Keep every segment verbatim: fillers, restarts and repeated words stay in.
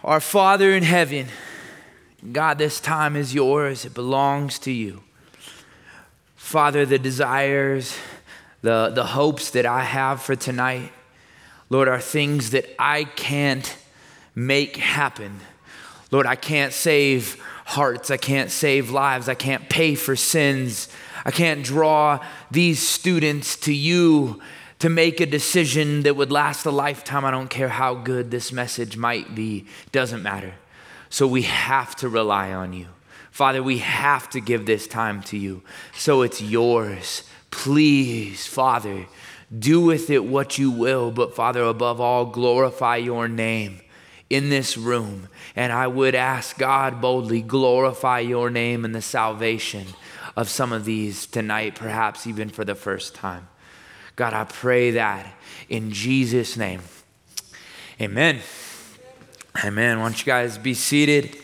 Our Father in heaven, God, this time is yours. It belongs to you. Father, the desires, the, the hopes that I have for tonight, Lord, are things that I can't make happen. Lord, I can't save hearts. I can't save lives. I can't pay for sins. I can't draw these students to you to make a decision that would last a lifetime. I don't care how good this message might be. It doesn't matter. So we have to rely on you. Father, we have to give this time to you. So it's yours. Please, Father, do with it what you will. But Father, above all, glorify your name in this room. And I would ask God boldly, glorify your name in the salvation of some of these tonight, perhaps even for the first time. God, I pray that in Jesus' name. Amen. Amen. Why don't you guys be seated?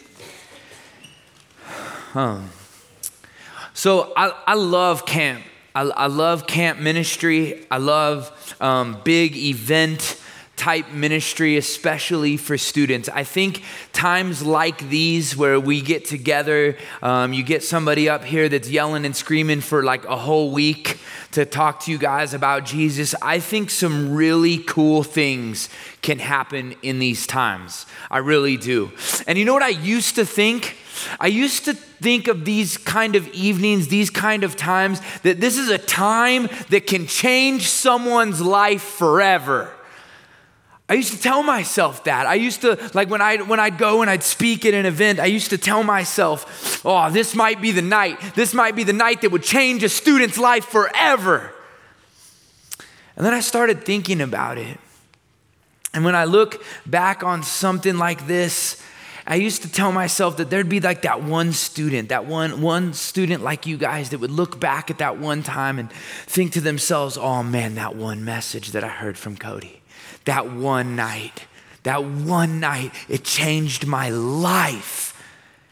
Um, so I, I love camp. I, I love camp ministry. I love um, big event type ministry, especially for students. I think times like these where we get together, um, you get somebody up here that's yelling and screaming for like a whole week to talk to you guys about Jesus. I think some really cool things can happen in these times. I really do. And you know what I used to think? I used to think of these kind of evenings, these kind of times, that this is a time that can change someone's life forever. I used to tell myself that. I used to, like when, I, when I'd go and I'd speak at an event, I used to tell myself, oh, this might be the night. This might be the night that would change a student's life forever. And then I started thinking about it. And when I look back on something like this, I used to tell myself that there'd be like that one student, that one, one student like you guys that would look back at that one time and think to themselves, oh man, that one message that I heard from Cody. That one night, that one night, it changed my life.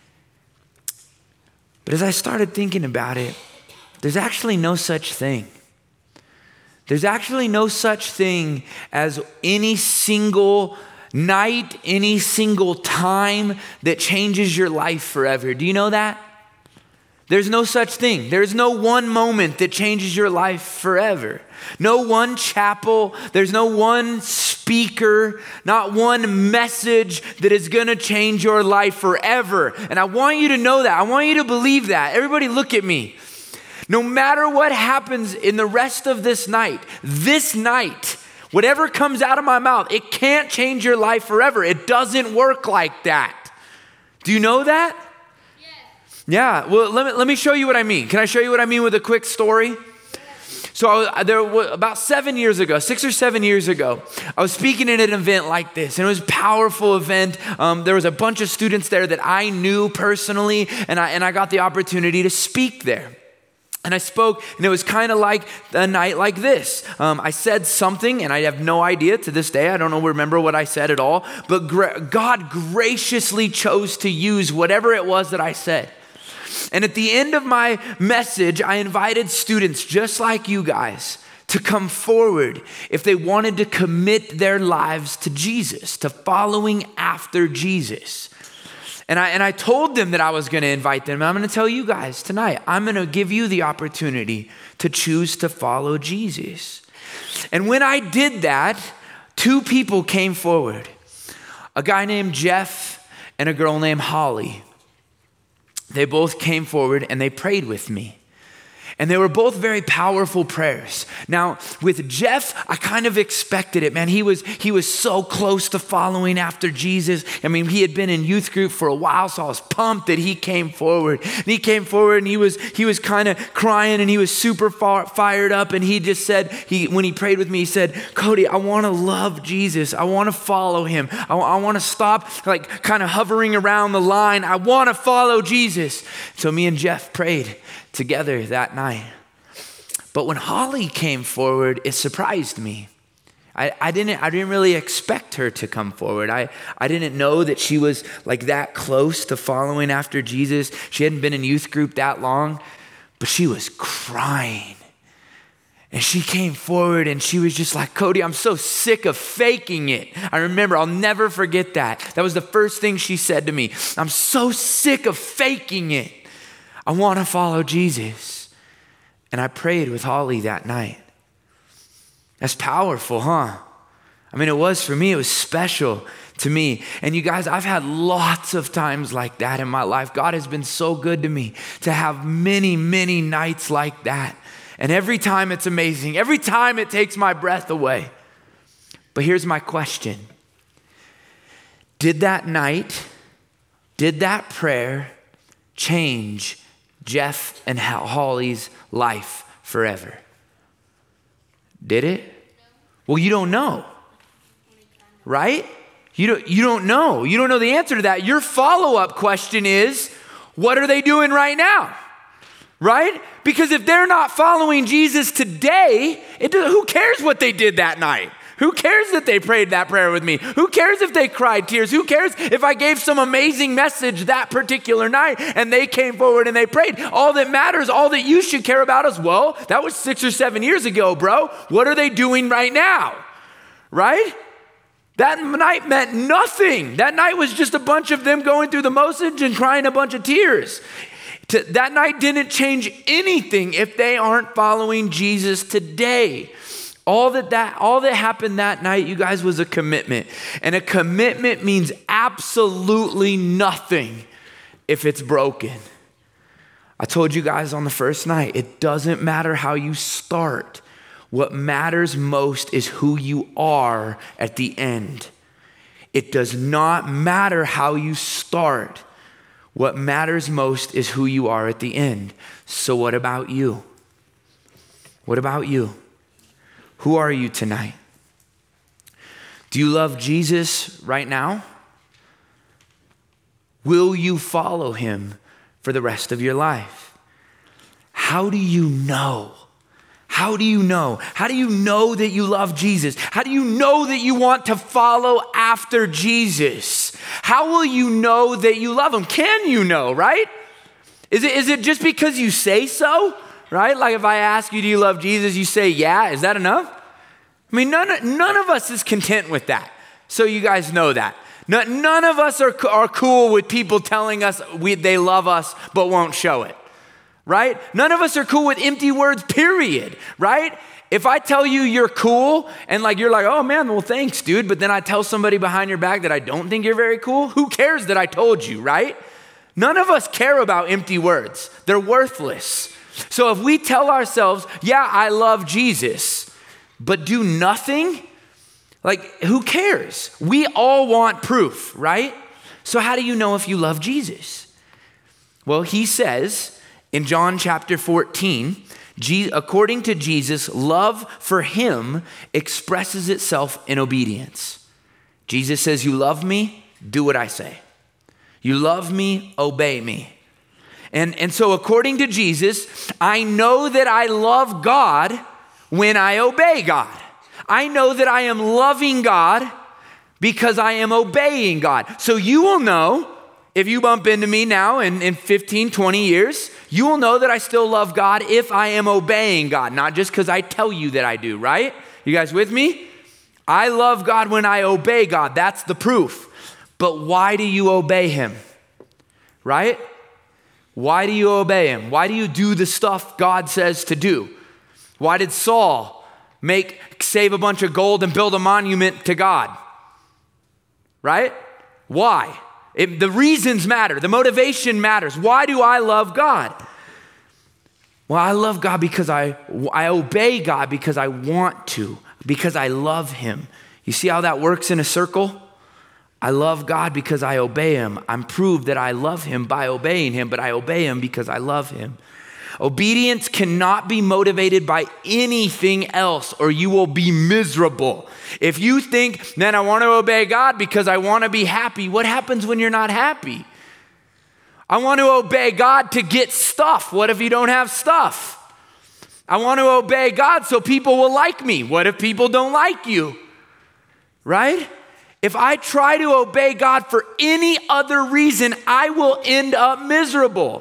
But as I started thinking about it, there's actually no such thing. There's actually no such thing as any single night, any single time that changes your life forever. Do you know that? There's no such thing. There's no one moment that changes your life forever. No one chapel. There's no one speaker, not one message that is going to change your life forever. And I want you to know that. I want you to believe that. Everybody look at me. No matter what happens in the rest of this night, this night, whatever comes out of my mouth, it can't change your life forever. It doesn't work like that. Do you know that? Yeah, well, let me, let me show you what I mean. Can I show you what I mean with a quick story? So I, there was, about seven years ago, six or seven years ago, I was speaking at an event like this, and it was a powerful event. Um, there was a bunch of students there that I knew personally, and I, and I got the opportunity to speak there. And I spoke, and it was kind of like a night like this. Um, I said something, and I have no idea to this day. I don't know, remember what I said at all. But gra- God graciously chose to use whatever it was that I said. And at the end of my message, I invited students just like you guys to come forward if they wanted to commit their lives to Jesus, to following after Jesus. And I and I told them that I was going to invite them. And I'm going to tell you guys tonight, I'm going to give you the opportunity to choose to follow Jesus. And when I did that, two people came forward, a guy named Jeff and a girl named Holly. They both came forward and they prayed with me. And they were both very powerful prayers. Now, with Jeff, I kind of expected it, man. He was he was so close to following after Jesus. I mean, he had been in youth group for a while, so I was pumped that he came forward. And he came forward and he was he was kind of crying and he was super far, fired up. And he just said, he when he prayed with me, he said, Cody, I want to love Jesus. I want to follow him. I, I want to stop like kind of hovering around the line. I want to follow Jesus. So me and Jeff prayed together that night. But when Holly came forward, it surprised me. I, I didn't I didn't really expect her to come forward. I, I didn't know that she was like that close to following after Jesus. She hadn't been in youth group that long, but she was crying. And she came forward and she was just like, Cody, I'm so sick of faking it. I remember, I'll never forget that. That was the first thing she said to me. I'm so sick of faking it. I want to follow Jesus. And I prayed with Holly that night. That's powerful, huh? I mean, it was for me, it was special to me. And you guys, I've had lots of times like that in my life. God has been so good to me to have many, many nights like that. And every time it's amazing. Every time it takes my breath away. But here's my question. Did that night, did that prayer change Jeff and Holly's life forever? Did it? Well, you don't know, right? You don't, you don't know. You don't know the answer to that. Your follow-up question is, what are they doing right now? Right? Because if they're not following Jesus today, it, who cares what they did that night? Who cares that they prayed that prayer with me? Who cares if they cried tears? Who cares if I gave some amazing message that particular night and they came forward and they prayed? All that matters, all that you should care about is, well, that was six or seven years ago, bro. What are they doing right now? Right? That night meant nothing. That night was just a bunch of them going through the motions and crying a bunch of tears. To, that night didn't change anything if they aren't following Jesus today. All that, that, all that happened that night, you guys, was a commitment. And a commitment means absolutely nothing if it's broken. I told you guys on the first night, it doesn't matter how you start. What matters most is who you are at the end. It does not matter how you start. What matters most is who you are at the end. So what about you? What about you? Who are you tonight? Do you love Jesus right now? Will you follow him for the rest of your life? How do you know? How do you know? How do you know that you love Jesus? How do you know that you want to follow after Jesus? How will you know that you love him? Can you know, right? Is it, is it just because you say so, right? Like if I ask you, do you love Jesus? You say, yeah. Is that enough? I mean, none, none of us is content with that. So you guys know that. None, none of us are, are cool with people telling us we, they love us but won't show it. Right? None of us are cool with empty words, period, right? If I tell you you're cool and like you're like, oh man, well thanks, dude, but then I tell somebody behind your back that I don't think you're very cool, who cares that I told you, right? None of us care about empty words. They're worthless. So if we tell ourselves, yeah, I love Jesus, but do nothing, like who cares? We all want proof, right? So how do you know if you love Jesus? Well, he says, in John chapter fourteen, according to Jesus, love for him expresses itself in obedience. Jesus says, you love me, do what I say. You love me, obey me. And, and so according to Jesus, I know that I love God when I obey God. I know that I am loving God because I am obeying God. So you will know, if you bump into me now in, in fifteen, twenty years, you will know that I still love God if I am obeying God, not just because I tell you that I do, right? You guys with me? I love God when I obey God. That's the proof. But why do you obey him? Right? Why do you obey him? Why do you do the stuff God says to do? Why did Saul make, save a bunch of gold and build a monument to God? Right? Why? It, the reasons matter. The motivation matters. Why do I love God? Well, I love God because I, I obey God because I want to, because I love him. You see how that works in a circle? I love God because I obey him. I'm proved that I love him by obeying him, but I obey him because I love him. Obedience cannot be motivated by anything else or you will be miserable. If you think, then I want to obey God because I want to be happy, what happens when you're not happy? I want to obey God to get stuff. What if you don't have stuff? I want to obey God so people will like me. What if people don't like you? Right? If I try to obey God for any other reason, I will end up miserable.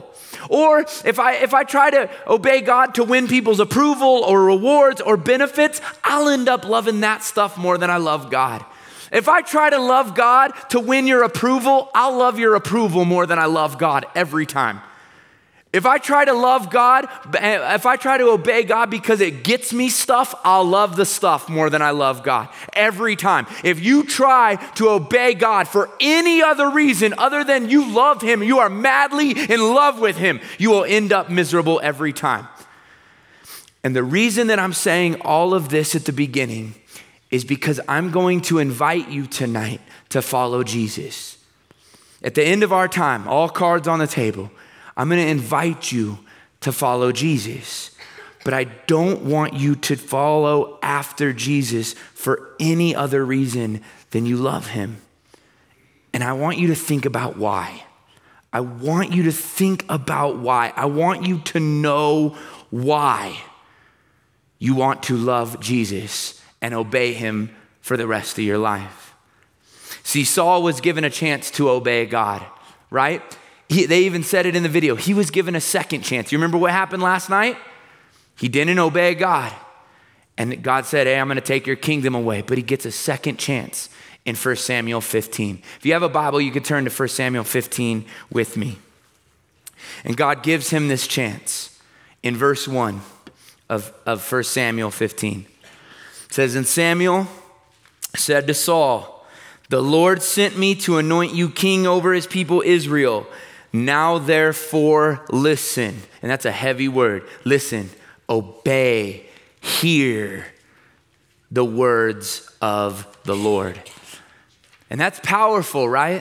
Or if I if I try to obey God to win people's approval or rewards or benefits, I'll end up loving that stuff more than I love God. If I try to love God to win your approval, I'll love your approval more than I love God every time. If I try to love God, if I try to obey God because it gets me stuff, I'll love the stuff more than I love God every time. If you try to obey God for any other reason other than you love him, you are madly in love with him, you will end up miserable every time. And the reason that I'm saying all of this at the beginning is because I'm going to invite you tonight to follow Jesus. At the end of our time, all cards on the table, I'm going to invite you to follow Jesus, but I don't want you to follow after Jesus for any other reason than you love him. And I want you to think about why. I want you to think about why. I want you to know why you want to love Jesus and obey him for the rest of your life. See, Saul was given a chance to obey God, right? He, they even said it in the video. He was given a second chance. You remember what happened last night? He didn't obey God. And God said, hey, I'm going to take your kingdom away. But he gets a second chance in First Samuel fifteen. If you have a Bible, you could turn to First Samuel fifteen with me. And God gives him this chance in verse one of, of First Samuel fifteen. It says, and Samuel said to Saul, the Lord sent me to anoint you king over his people Israel. Now therefore listen, and that's a heavy word. Listen, obey, hear the words of the Lord. And that's powerful, right?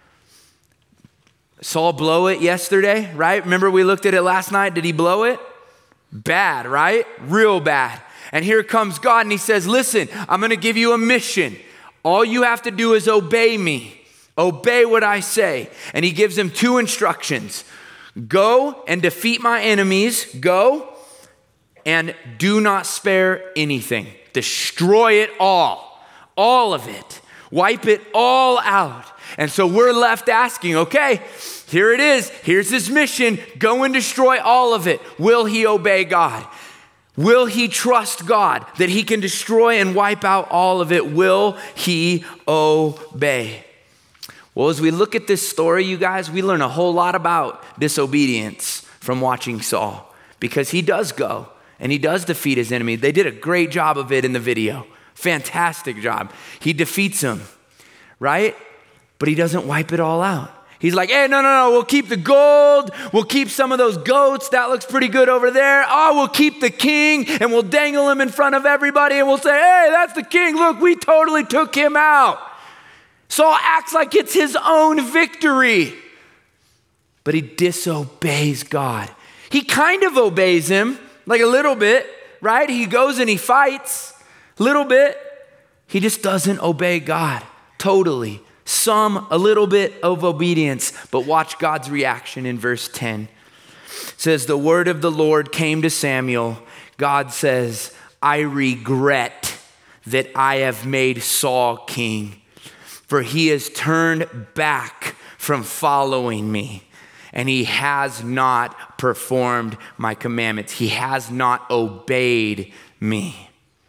Saul blow it yesterday, right? Remember we looked at it last night. Did he blow it? Bad, right? Real bad. And here comes God and he says, listen, I'm going to give you a mission. All you have to do is obey me. Obey what I say. And he gives him two instructions. Go and defeat my enemies. Go and do not spare anything. Destroy it all. All of it. Wipe it all out. And so we're left asking, okay, here it is. Here's his mission. Go and destroy all of it. Will he obey God? Will he trust God that he can destroy and wipe out all of it? Will he obey? Well, as we look at this story, you guys, we learn a whole lot about disobedience from watching Saul, because he does go and he does defeat his enemy. They did a great job of it in the video. Fantastic job. He defeats them, right? But he doesn't wipe it all out. He's like, hey, no, no, no, we'll keep the gold. We'll keep some of those goats. That looks pretty good over there. Oh, we'll keep the king and we'll dangle him in front of everybody and we'll say, hey, that's the king. Look, we totally took him out. Saul acts like it's his own victory, but he disobeys God. He kind of obeys him, like a little bit, right? He goes and he fights a little bit. He just doesn't obey God totally. Some, a little bit of obedience, but watch God's reaction in verse ten. It says, the word of the Lord came to Samuel. God says, I regret that I have made Saul king, for he has turned back from following me, and he has not performed my commandments. He has not obeyed me.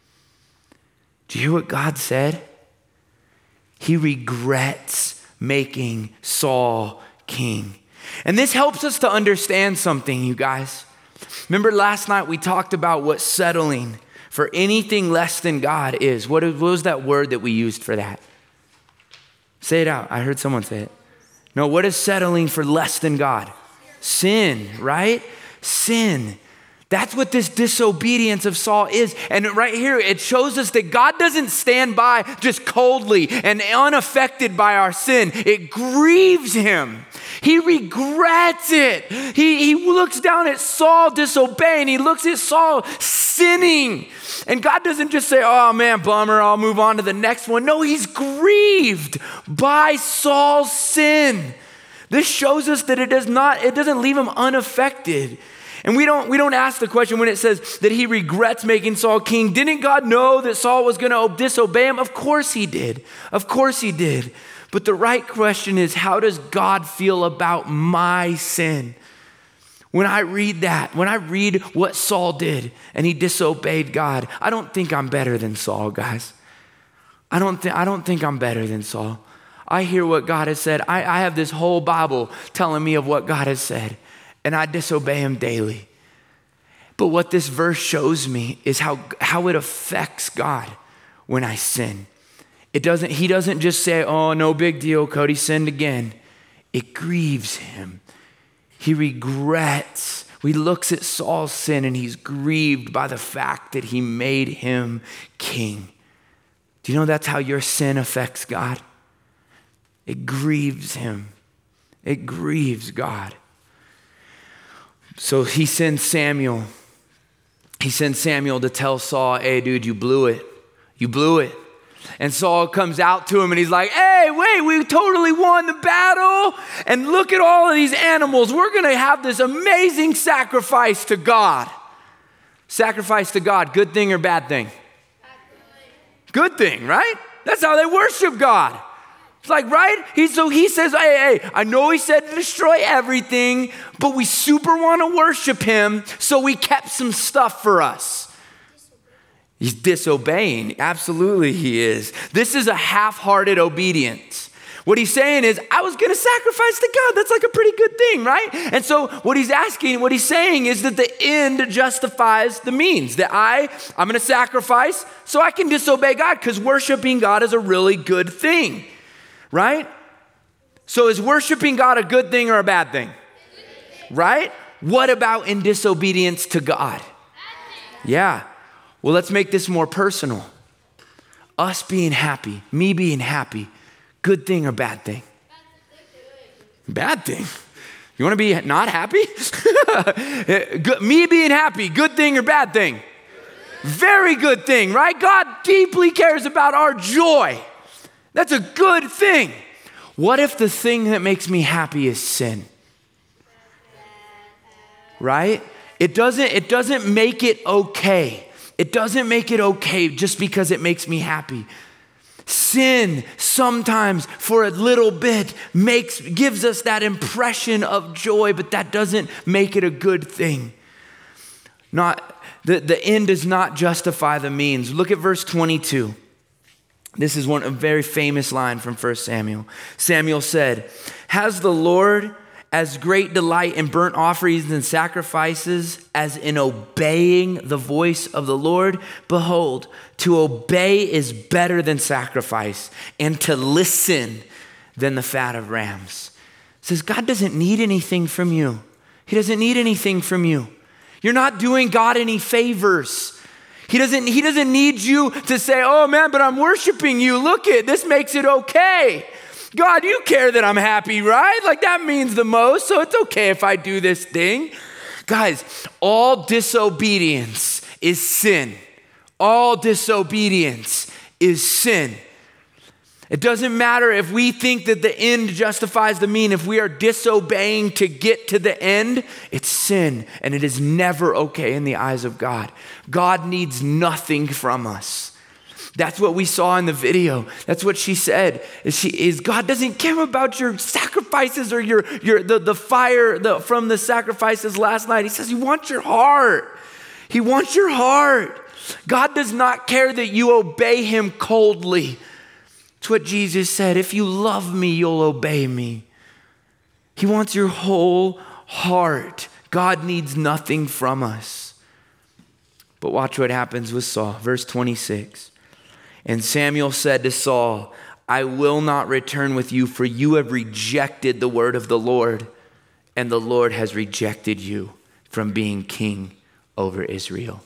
Do you hear what God said? He regrets making Saul king. And this helps us to understand something, you guys. Remember last night we talked about what settling for anything less than God is. What was that word that we used for that? Say it out. I heard someone say it. No, what is settling for less than God? Sin, right? Sin. That's what this disobedience of Saul is. And right here, it shows us that God doesn't stand by just coldly and unaffected by our sin. It grieves him. He regrets it. He, he looks down at Saul disobeying. He looks at Saul sinning. And God doesn't just say, oh man, bummer, I'll move on to the next one. No, he's grieved by Saul's sin. This shows us that it does not, it doesn't leave him unaffected. And we don't we don't ask the question when it says that he regrets making Saul king. Didn't God know that Saul was going to disobey him? Of course he did. Of course he did. But the right question is, how does God feel about my sin? When I read that, when I read what Saul did and he disobeyed God, I don't think I'm better than Saul, guys. I don't, th- I don't think I'm better than Saul. I hear what God has said. I, I have this whole Bible telling me of what God has said, and I disobey him daily. But what this verse shows me is how, how it affects God when I sin. It doesn't, he doesn't just say, oh, no big deal, Cody sinned again. It grieves him. He regrets. He looks at Saul's sin and he's grieved by the fact that he made him king. Do you know that's how your sin affects God? It grieves him. It grieves God. So he sends Samuel. He sends Samuel to tell Saul, hey, dude, you blew it. You blew it. And Saul comes out to him and he's like, hey, wait, we totally won the battle. And look at all of these animals. We're going to have this amazing sacrifice to God. Sacrifice to God, good thing or bad thing? Good thing, right? That's how they worship God. It's like, right? He, so he says, hey, hey, I know he said to destroy everything, but we super want to worship him, so we kept some stuff for us. He's disobeying. Absolutely he is. This is a half-hearted obedience. What he's saying is, I was going to sacrifice to God. That's like a pretty good thing, right? And so what he's asking, what he's saying is that the end justifies the means. That I, I'm going to sacrifice so I can disobey God because worshiping God is a really good thing, right? So is worshiping God a good thing or a bad thing? Right? What about in disobedience to God? Yeah. Well, let's make this more personal. Us being happy, me being happy, good thing or bad thing? Bad thing. You want to be not happy? Me being happy, good thing or bad thing? Very good thing, right? God deeply cares about our joy. That's a good thing. What if the thing that makes me happy is sin? Right? It doesn't, it doesn't make it okay. It doesn't make it okay just because it makes me happy. Sin sometimes for a little bit makes gives us that impression of joy, but that doesn't make it a good thing. Not the, the end does not justify the means. Look at verse twenty-two. This is one a very famous line from First Samuel. Samuel said, "Has the Lord as great delight in burnt offerings and sacrifices as in obeying the voice of the Lord? Behold, to obey is better than sacrifice, and to listen than the fat of rams." It says God doesn't need anything from you. He doesn't need anything from you. You're not doing God any favors. He doesn't, he doesn't need you to say, oh man, but I'm worshiping you. Look it, this makes it okay. God, you care that I'm happy, right? Like that means the most, so it's okay if I do this thing. Guys, all disobedience is sin. All disobedience is sin. It doesn't matter if we think that the end justifies the mean. If we are disobeying to get to the end, it's sin, and it is never okay in the eyes of God. God needs nothing from us. That's what we saw in the video. That's what she said. Is she is God doesn't care about your sacrifices or your your the, the fire the, from the sacrifices last night. He says he wants your heart. He wants your heart. God does not care that you obey him coldly. It's what Jesus said. If you love me, you'll obey me. He wants your whole heart. God needs nothing from us. But watch what happens with Saul. Verse twenty-six. And Samuel said to Saul, I will not return with you, for you have rejected the word of the Lord, and the Lord has rejected you from being king over Israel.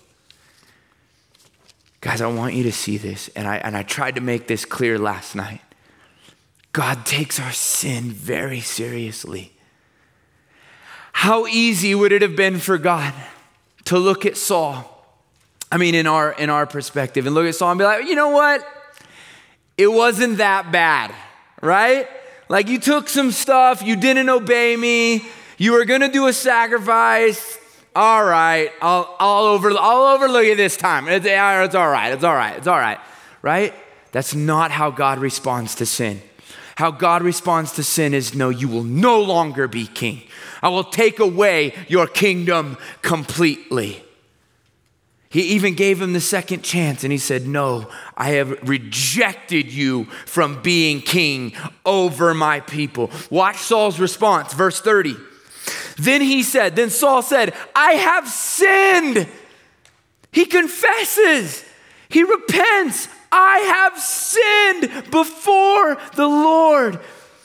Guys, I want you to see this, and I, and I tried to make this clear last night. God takes our sin very seriously. How easy would it have been for God to look at Saul? I mean, in our in our perspective, and look at Saul and be like, you know what? It wasn't that bad, right? Like you took some stuff, you didn't obey me, you were gonna do a sacrifice. All right, I'll I'll over I'll overlook it this time. It's, it's all right, it's all right, it's all right, right? That's not how God responds to sin. How God responds to sin is, no, you will no longer be king. I will take away your kingdom completely. He even gave him the second chance and he said, no, I have rejected you from being king over my people. Watch Saul's response, verse thirty. Then he said, then Saul said, I have sinned. He confesses, he repents. I have sinned before the Lord.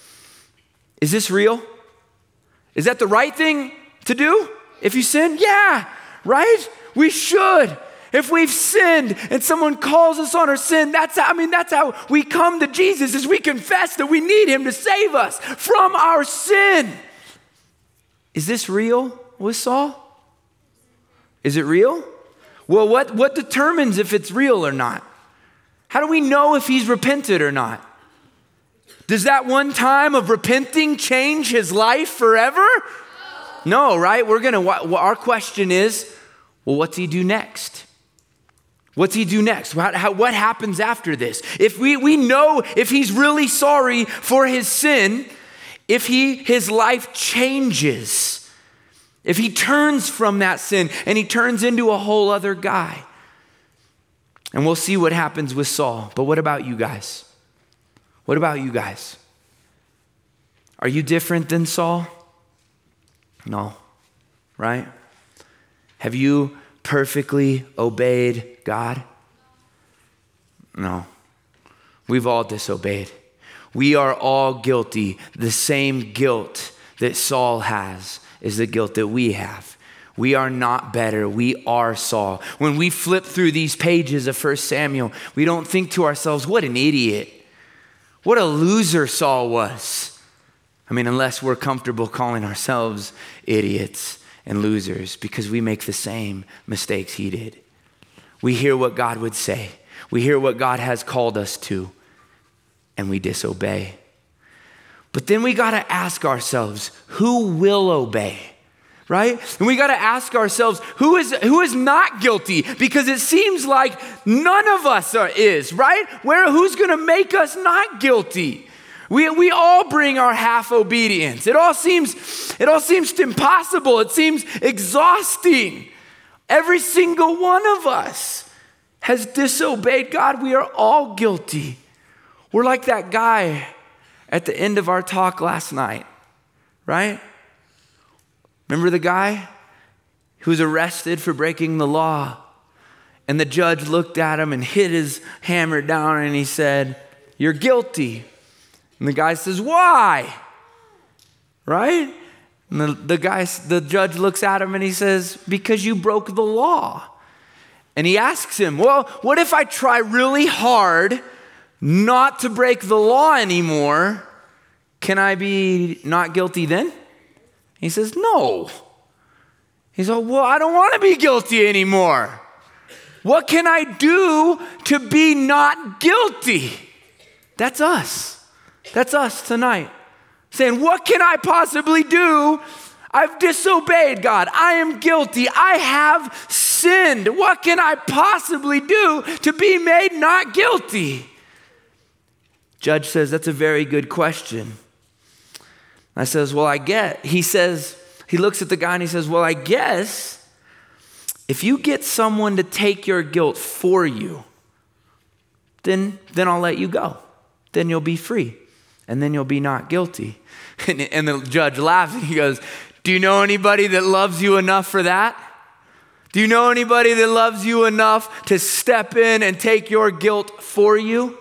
Is this real? Is that the right thing to do if you sin? Yeah, right? We should. If we've sinned and someone calls us on our sin, that's how, I mean, that's how we come to Jesus, is we confess that we need him to save us from our sin. Is this real with Saul? Is it real? Well, what, what determines if it's real or not? How do we know if he's repented or not? Does that one time of repenting change his life forever? No, right? We're going to, our question is, well, what's he do next? What's he do next? What, how, what happens after this? If we, we know if he's really sorry for his sin, if he, his life changes, if he turns from that sin and he turns into a whole other guy. And we'll see what happens with Saul. But what about you guys? What about you guys? Are you different than Saul? No, right? Have you perfectly obeyed God? No. We've all disobeyed. We are all guilty. The same guilt that Saul has is the guilt that we have. We are not better. We are Saul. When we flip through these pages of First Samuel, we don't think to ourselves, what an idiot. What a loser Saul was. I mean, unless we're comfortable calling ourselves idiots and losers because we make the same mistakes he did. We hear what God would say. We hear what God has called us to, and we disobey. But then we got to ask ourselves, who will obey? Right? And we got to ask ourselves, who is who is not guilty? Because it seems like none of us are, is, right? Where, who's going to make us not guilty? We, we all bring our half obedience. It all seems, it all seems impossible. It seems exhausting. Every single one of us has disobeyed God. We are all guilty. We're like that guy at the end of our talk last night, right? Remember the guy who was arrested for breaking the law? And the judge looked at him and hit his hammer down and he said, "You're guilty." And the guy says, "Why?" Right? And the, the guy, the judge looks at him and he says, "Because you broke the law." And he asks him, "Well, what if I try really hard not to break the law anymore? Can I be not guilty then?" He says, "No." He says, "Well, I don't want to be guilty anymore. What can I do to be not guilty?" That's us. That's us tonight. Saying, what can I possibly do? I've disobeyed God. I am guilty. I have sinned. What can I possibly do to be made not guilty? Judge says, that's a very good question. I says, well, I get, he says, he looks at the guy and he says, well, I guess if you get someone to take your guilt for you, then, then I'll let you go. Then you'll be free. And then you'll be not guilty. And, and the judge laughs and he goes, do you know anybody that loves you enough for that? Do you know anybody that loves you enough to step in and take your guilt for you?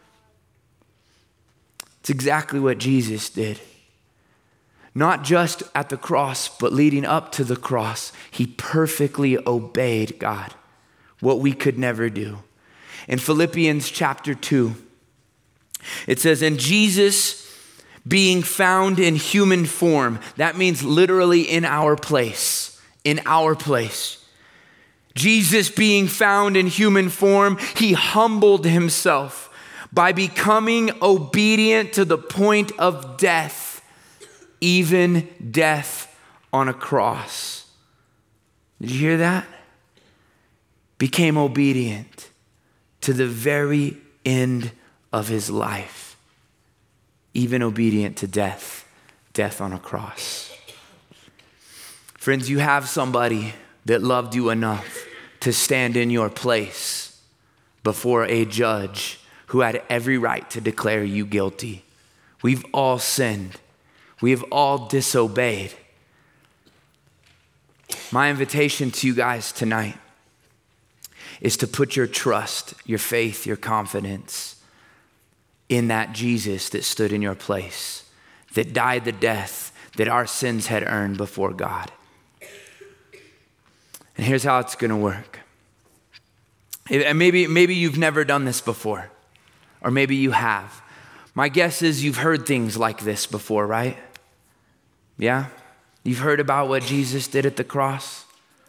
It's exactly what Jesus did. Not just at the cross, but leading up to the cross, he perfectly obeyed God, what we could never do. In Philippians chapter two, it says, and Jesus being found in human form, that means literally in our place, in our place. Jesus being found in human form, he humbled himself by becoming obedient to the point of death, even death on a cross. Did you hear that? Became obedient to the very end of his life, even obedient to death, death on a cross. Friends, you have somebody that loved you enough to stand in your place before a judge who had every right to declare you guilty. We've all sinned. We have all disobeyed. My invitation to you guys tonight is to put your trust, your faith, your confidence in that Jesus that stood in your place, that died the death that our sins had earned before God. And here's how it's going to work. And maybe, maybe you've never done this before, or maybe you have. My guess is you've heard things like this before, right? Yeah? You've heard about what Jesus did at the cross?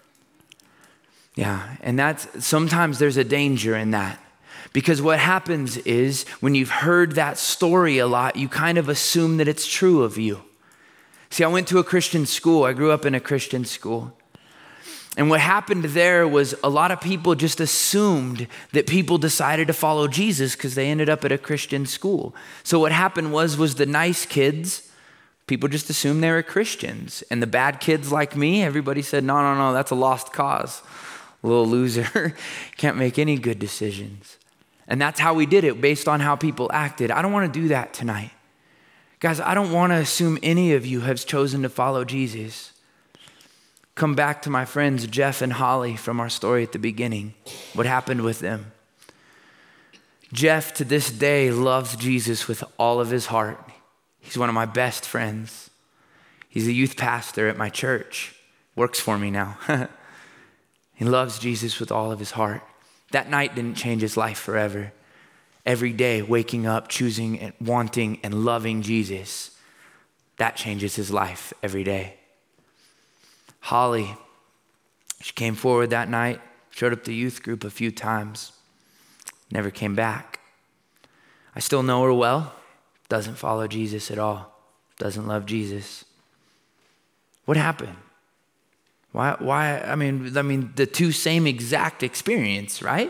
Yeah, and that's, sometimes there's a danger in that. Because what happens is when you've heard that story a lot, you kind of assume that it's true of you. See, I went to a Christian school. I grew up in a Christian school. And what happened there was a lot of people just assumed that people decided to follow Jesus because they ended up at a Christian school. So what happened was, was the nice kids, people just assumed they were Christians. And the bad kids like me, everybody said, no, no, no, that's a lost cause. Little loser, can't make any good decisions. And that's how we did it, based on how people acted. I don't want to do that tonight. Guys, I don't want to assume any of you have chosen to follow Jesus. Come back to my friends Jeff and Holly from our story at the beginning. What happened with them? Jeff, to this day, loves Jesus with all of his heart. He's one of my best friends. He's a youth pastor at my church. Works for me now. He loves Jesus with all of his heart. That night didn't change his life forever. Every day, waking up, choosing and wanting and loving Jesus, that changes his life every day. Holly, she came forward that night, showed up to youth group a few times, never came back. I still know her well, doesn't follow Jesus at all, doesn't love Jesus. What happened? Why, why, I mean, I mean, the two same exact experience, right?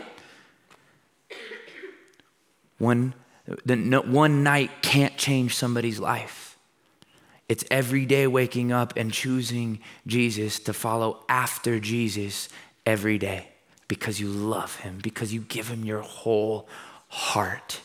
One, the, no, one night can't change somebody's life. It's every day waking up and choosing Jesus, to follow after Jesus every day because you love him, because you give him your whole heart.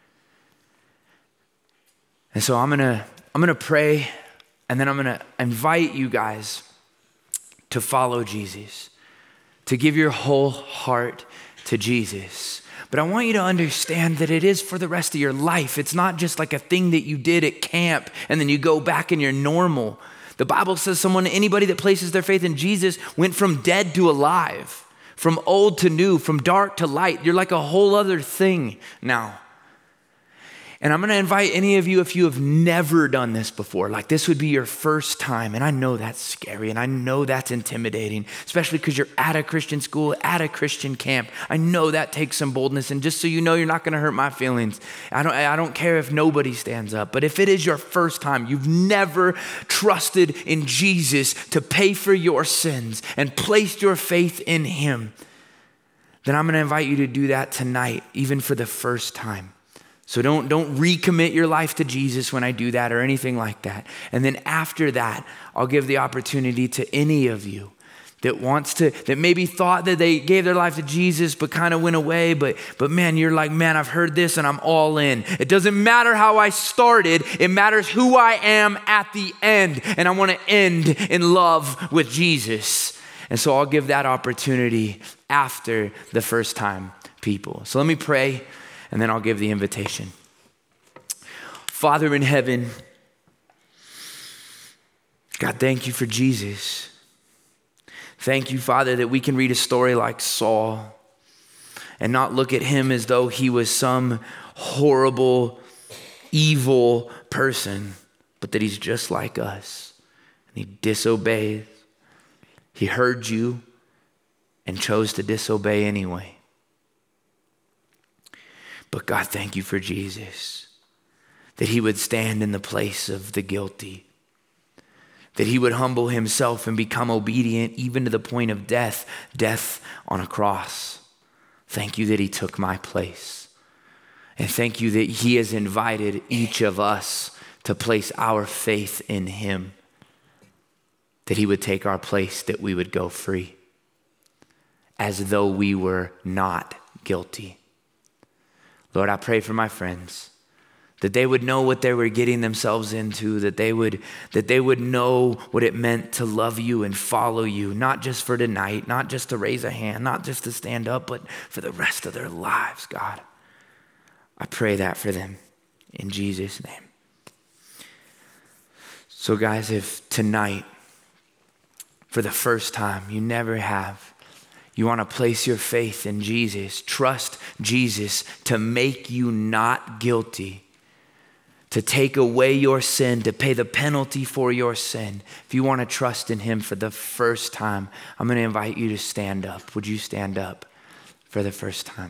And so I'm gonna, I'm gonna pray, and then I'm gonna invite you guys to follow Jesus, to give your whole heart to Jesus. But I want you to understand that it is for the rest of your life. It's not just like a thing that you did at camp and then you go back and you're normal. The Bible says someone, anybody that places their faith in Jesus went from dead to alive, from old to new, from dark to light. You're like a whole other thing now. And I'm going to invite any of you, if you have never done this before, like this would be your first time. And I know that's scary and I know that's intimidating, especially because you're at a Christian school, at a Christian camp. I know that takes some boldness. And just so you know, you're not going to hurt my feelings. I don't, I don't care if nobody stands up. But if it is your first time, you've never trusted in Jesus to pay for your sins and placed your faith in him, then I'm going to invite you to do that tonight, even for the first time. So don't, don't recommit your life to Jesus when I do that or anything like that. And then after that, I'll give the opportunity to any of you that wants to, that maybe thought that they gave their life to Jesus but kind of went away. But, but man, you're like, man, I've heard this and I'm all in. It doesn't matter how I started. It matters who I am at the end. And I want to end in love with Jesus. And so I'll give that opportunity after the first time people. So let me pray. And then I'll give the invitation. Father in heaven, God, thank you for Jesus. Thank you, Father, that we can read a story like Saul and not look at him as though he was some horrible, evil person, but that he's just like us. And he disobeyed. He heard you and chose to disobey anyway. But God, thank you for Jesus, that he would stand in the place of the guilty, that he would humble himself and become obedient even to the point of death, death on a cross. Thank you that he took my place. And thank you that he has invited each of us to place our faith in him, that he would take our place, that we would go free, as though we were not guilty. Lord, I pray for my friends, that they would know what they were getting themselves into, that they would, that they would know what it meant to love you and follow you, not just for tonight, not just to raise a hand, not just to stand up, but for the rest of their lives, God. I pray that for them in Jesus' name. So guys, if tonight, for the first time, you never have, you want to place your faith in Jesus, trust Jesus to make you not guilty, to take away your sin, to pay the penalty for your sin. If you want to trust in him for the first time, I'm going to invite you to stand up. Would you stand up for the first time?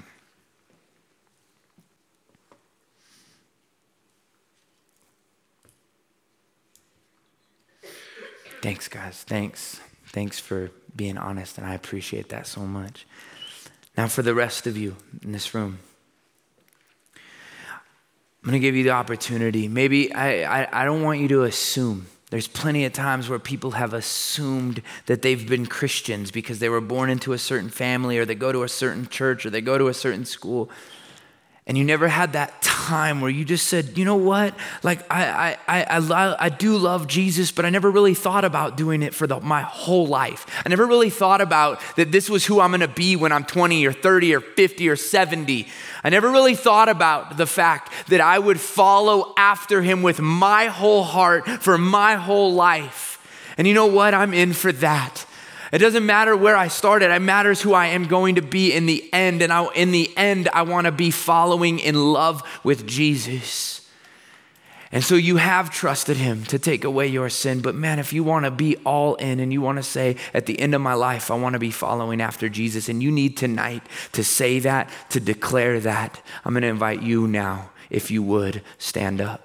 Thanks, guys. Thanks. Thanks for being honest, and I appreciate that so much. Now, for the rest of you in this room, I'm going to give you the opportunity. Maybe I, I, I don't want you to assume. There's plenty of times where people have assumed that they've been Christians because they were born into a certain family, or they go to a certain church, or they go to a certain school. And you never had that time where you just said, you know what? Like, I I I, I, I do love Jesus, but I never really thought about doing it for the, my whole life. I never really thought about that this was who I'm going to be when I'm twenty or thirty or fifty or seventy. I never really thought about the fact that I would follow after him with my whole heart for my whole life. And you know what? I'm in for that. It doesn't matter where I started. It matters who I am going to be in the end. And I, in the end, I want to be following in love with Jesus. And so you have trusted him to take away your sin. But man, if you want to be all in and you want to say, at the end of my life, I want to be following after Jesus, and you need tonight to say that, to declare that, I'm going to invite you now, if you would, stand up.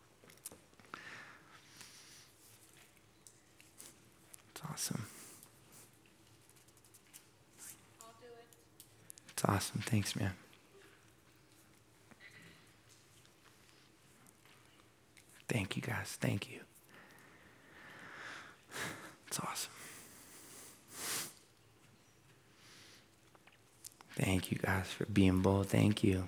It's awesome. It's awesome. Thanks, man. Thank you, guys. Thank you. It's awesome. Thank you, guys, for being bold. Thank you.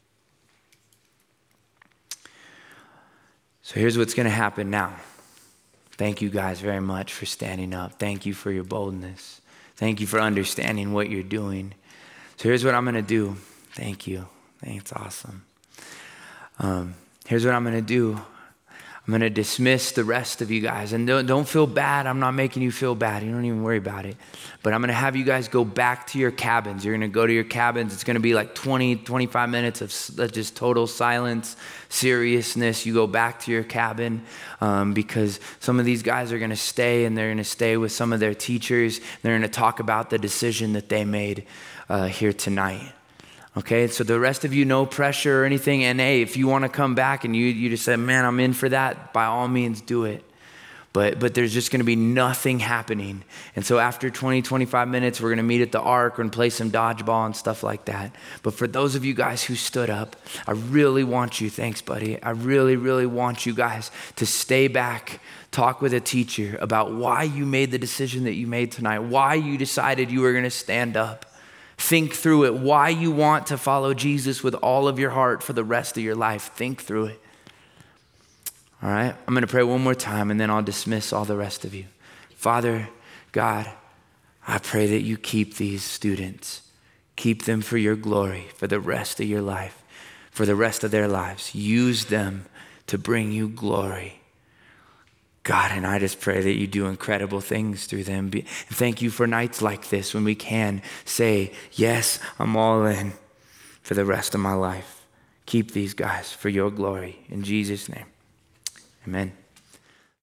So here's what's going to happen now. Thank you, guys, very much for standing up. Thank you for your boldness. Thank you for understanding what you're doing. So here's what I'm going to do. Thank you. It's awesome. Um, here's what I'm going to do. I'm going to dismiss the rest of you guys. And don't, don't feel bad. I'm not making you feel bad. You don't even worry about it. But I'm going to have you guys go back to your cabins. You're going to go to your cabins. It's going to be like twenty, twenty-five minutes of just total silence, seriousness. You go back to your cabin um, because some of these guys are going to stay, and they're going to stay with some of their teachers. They're going to talk about the decision that they made uh, here tonight. Okay, so the rest of you, no pressure or anything. And hey, if you want to come back and you, you just said, man, I'm in for that, by all means do it. But but there's just going to be nothing happening. And so after twenty, twenty-five minutes, we're going to meet at the Ark and play some dodgeball and stuff like that. But for those of you guys who stood up, I really want you, thanks buddy, I really, really want you guys to stay back, talk with a teacher about why you made the decision that you made tonight, why you decided you were going to stand up. Think through it, why you want to follow Jesus with all of your heart for the rest of your life. Think through it. All right, I'm going to pray one more time, and then I'll dismiss all the rest of you. Father, God, I pray that you keep these students. Keep them for your glory, for the rest of your life, for the rest of their lives. Use them to bring you glory. God, and I just pray that you do incredible things through them. And thank you for nights like this when we can say, yes, I'm all in for the rest of my life. Keep these guys for your glory. In Jesus' name, amen.